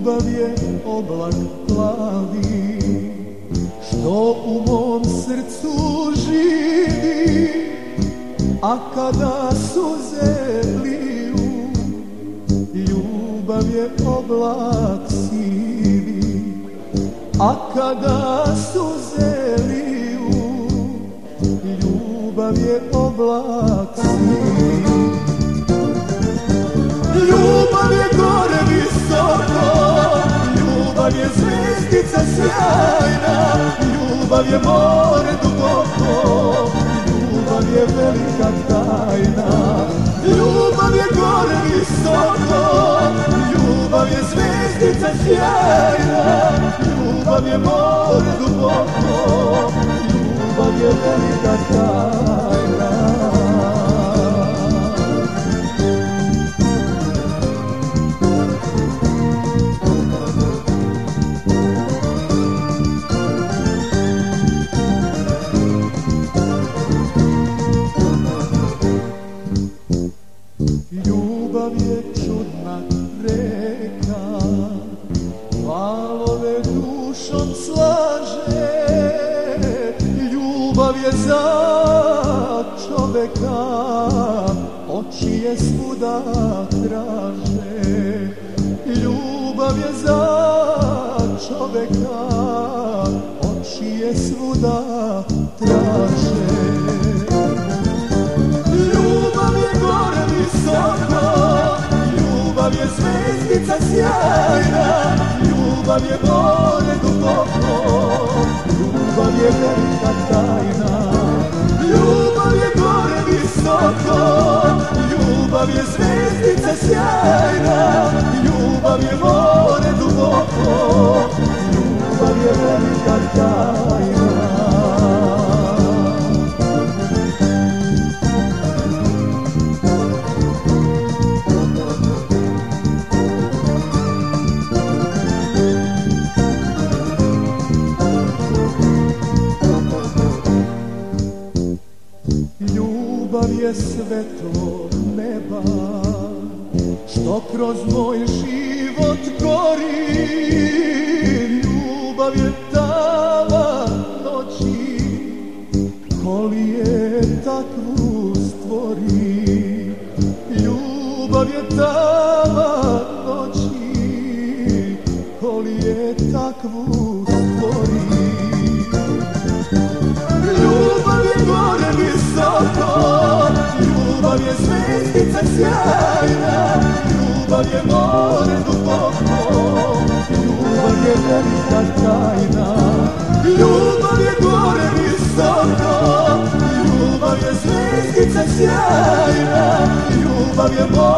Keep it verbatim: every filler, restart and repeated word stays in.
Ljubav je oblak plavi, što u mom srcu živi, a kada suze liju, ljubav je oblak sivi, a kada suze liju, ljubav je oblak sivi. Ljubav je gore visoko, ljubav je zvezdica sjajna, ljubav je more duboko, ljubav je velika tajna. Ljubav je gore visoko, ljubav je zvezdica sjajna, ljubav je more duboko, ljubav je velika tajna. Ljubav je čudna reka, valove dušom slaže. Ljubav je za čoveka, oči je svuda traže. Ljubav je za čoveka, oči je svuda traže. Ljubav je gore visoko, ljubav je zvezdica sjajna, ljubav je more duboko, ljubav je velika tajna. Ljubav je gore visoko, ljubav je zvezdica sjajna, ljubav je more duboko, ljubav je velika tajna. Ljubav je svetlo neba, što kroz moj život gori. Ljubav je tama noći, ko li je takvu stvori. Ljubav je tama noći, ko li je takvu stvori. Ljubav je gore visoko, ljubav je zvezdica sjajna, ljubav je more duboko, ljubav je velika tajna. Ljubav je gore visoko, ljubav je zvezdica sjajna, ljubav je more